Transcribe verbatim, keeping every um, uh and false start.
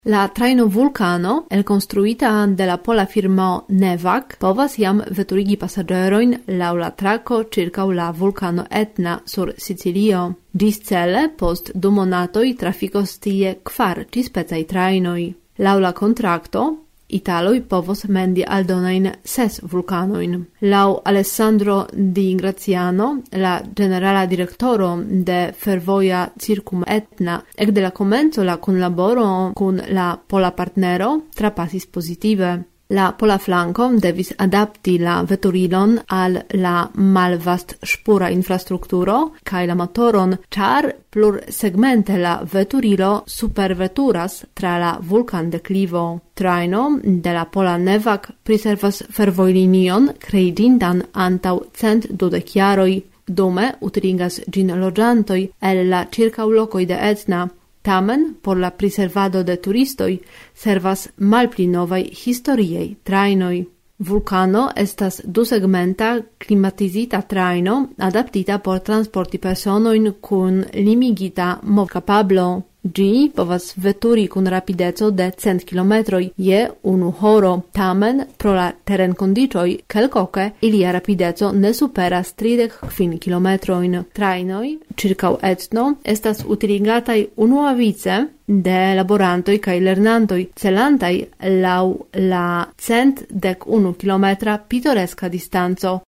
La traino vulcano, elkonstruita de la pola firmao Nevac, povas jam veturigi pasaĝerojn laŭ la trako ĉirkaŭ la vulkano Etna sur Sicilio. Ĝiscele post du monatoj trafikos tie kvar ĉispecaj trajnoj. Laŭ la kontrakto, Italoj povos mendi aldonajn ses vulkanojn. Laŭ Alessandro Di Graziano, la generala direktoro de fervoja Circum Etna, ekde la komenco la kunlaboro kun la pola partnero trapasis pozitive. La pola flanco devis adapti la veturilon al la malvast ŝpura infrastrukturo kaj la motoron, ĉar plursegmente la veturilo superveturas tra la vulkandeklivo. Trajno de la pola Nevac priservas fervojlinion kreiĝintan antaŭ cent dudek jaroj. Dume utiligas ĝin loĝantoj el la ĉirkaŭlokoj de Etna. Tamen, por la priservado de turistoj, servas malpli novaj historiaj trajnoj. Vulcano estas dusegmenta klimatizita trajno adaptita por transporti personojn kun limigita movkapablo. Ĝi povas veturi kun rapideco de cent kilometroj je unu horo. Tamen, pro la terenkondiĉoj kelkoke ilia rapideco ne superas tridek kvin kilometrojn. Trajnoj ĉirkaŭ Etno estas utiligataj unuavice de laborantoj kaj lernantoj celantaj laŭ la cent dek unu kilometra pitoreska distanco.